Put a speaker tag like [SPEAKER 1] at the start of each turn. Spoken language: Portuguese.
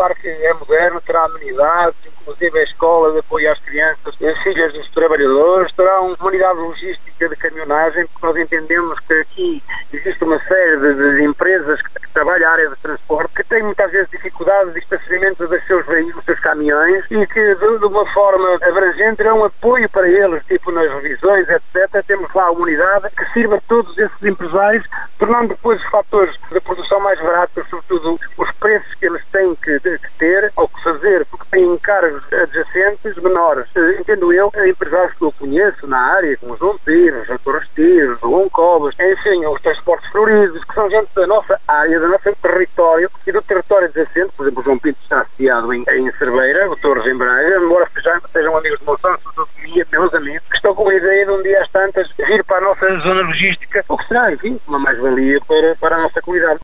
[SPEAKER 1] parque é moderno, terá amenidades, inclusive a escola de apoio às crianças, filhas dos trabalhadores, terá uma unidade logística de caminhonagem, porque nós entendemos que aqui existe uma série de empresas que trabalham a área de transporte, que têm muitas vezes dificuldades de estacionamento dos seus veículos, dos seus caminhões, e que de uma forma abrangente é um apoio para eles, tipo nas revisões, etc. Temos lá uma unidade que sirva a todos esses empresários, tornando depois os fatores de produção mais baratos, sobretudo os preços que eles têm que ter ou que fazer, porque têm encargos adjacentes menores. Entendo eu, empresários que eu conheço na área, como os Lonteiros, os Torresteiros, os Loncobas, enfim, os transportes floridos, que são gente da nossa área, do nosso território e do território adjacente. Por exemplo, o João Pinto está assediado em Cerveira, o Torres em Braga, embora sejam amigos de Monsanto, sobretudo meus amigos, que estão com a ideia de um dia às tantas vir para a nossa zona logística, o que será, enfim, uma mais-valia para a nossa comunidade.